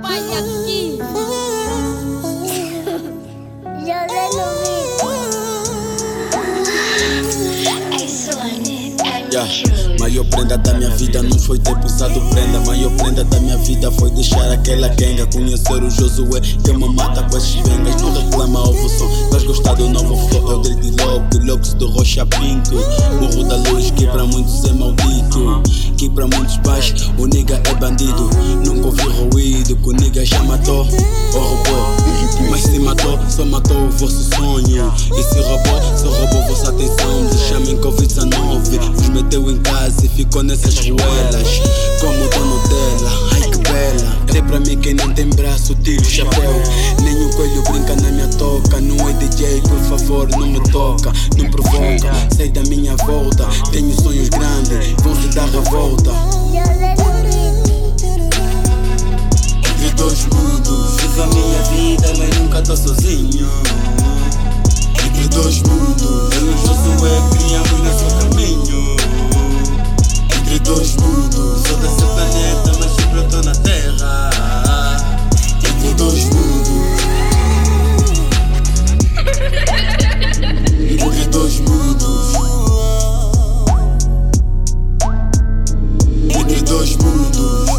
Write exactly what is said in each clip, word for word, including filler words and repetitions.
pai aqui. José no Yeah. Maior prenda da minha vida não foi ter pisado prenda. Maior prenda da minha vida foi deixar aquela quenga. Conhecer o Josué que me mata com as vengas. Não reclama ovo som, vais gostar do novo flow. Eu dreadlock, deluxe do Rocha Pinto. Morro da luz que pra muitos é maldito, que pra muitos pais o nigga é bandido. Nunca ouvi ruído que o nigga já matou ou roubou, mas se matou, só matou o vosso sonho. E se roubou, só roubou vossa atenção. Deixa-me covid dezenove, vos meteu em casa e ficou nessas ruelas como o dono dela. Ai que bela, até pra mim quem não tem braço tira o chapéu. Nenhum coelho brinca na minha toca. Não é D J, por favor não me toca, não provoca. Sai da minha volta, tenho sonhos grandes, vão se dar revolta. Entre dois mundos, vivo a minha vida, mas nunca tô sozinho. Entre dois mundos, eu e o Josué criamos nosso caminho. Entre dois mundos, sou desse planeta, mas sempre eu tô na terra. Entre dois mundos, entre dois mundos, entre dois mundos.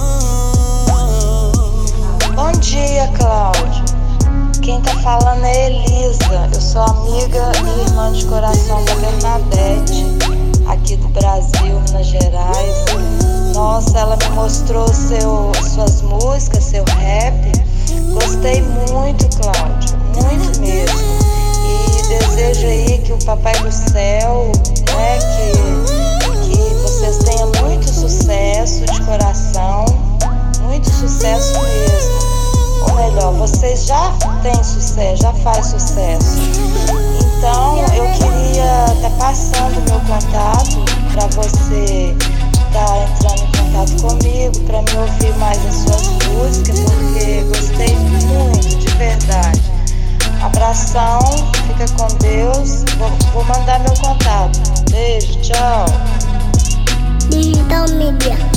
Bom dia, Cláudio. Quem tá falando é Elisa. Eu sou amiga e irmã de coração da Bernadette, aqui do Brasil, Minas Gerais. Nossa, ela me mostrou seu, suas músicas, seu rap. Gostei muito, Cláudio, muito mesmo. E desejo aí que o Papai do Céu, né, que, que vocês tenham muito sucesso de coração, muito sucesso mesmo. Ou melhor, vocês já têm sucesso, já faz sucesso. Então eu queria estar tá passando meu contato para você estar tá entrando em contato comigo, para me ouvir mais as suas músicas, porque gostei muito, de verdade. Abração, fica com Deus. Vou, vou mandar meu contato. Beijo, tchau. Digital Media.